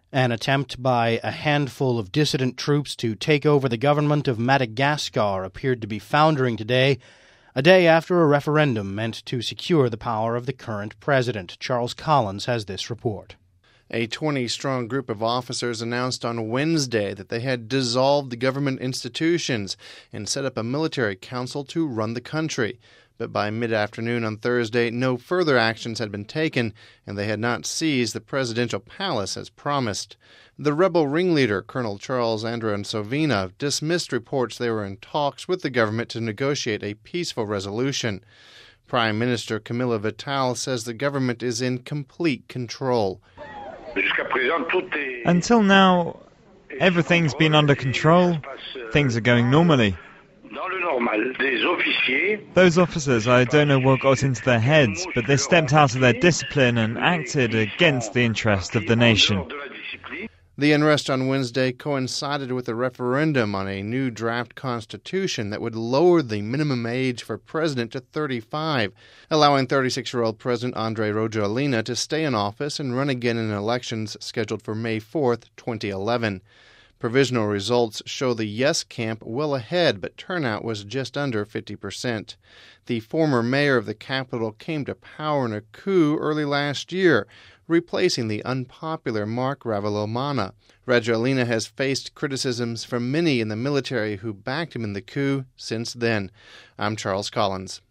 An attempt by a handful of dissident troops to take over the government of Madagascar appeared to be foundering today, a day after a referendum meant to secure the power of the current president. Charles Collins has this report. A 20-strong group of officers announced on Wednesday that they had dissolved the government institutions and set up a military council to run the country. But by mid-afternoon on Thursday, no further actions had been taken, and they had not seized the presidential palace as promised. The rebel ringleader, Colonel Charles Andransovina, dismissed reports they were in talks with the government to negotiate a peaceful resolution. Prime Minister Camilla Vital says the government is in complete control. Until now, everything's been under control. Things are going normally. Those officers, I don't know what got into their heads, but they stepped out of their discipline and acted against the interest of the nation. The unrest on Wednesday coincided with a referendum on a new draft constitution that would lower the minimum age for president to 35, allowing 36-year-old President Andry Rajoelina to stay in office and run again in elections scheduled for May 4, 2011. Provisional results show the yes camp well ahead, but turnout was just under 50%. The former mayor of the capital came to power in a coup early last year, replacing the unpopular Marc Ravalomanana. Rajoelina has faced criticisms from many in the military who backed him in the coup since then. I'm Charles Collins.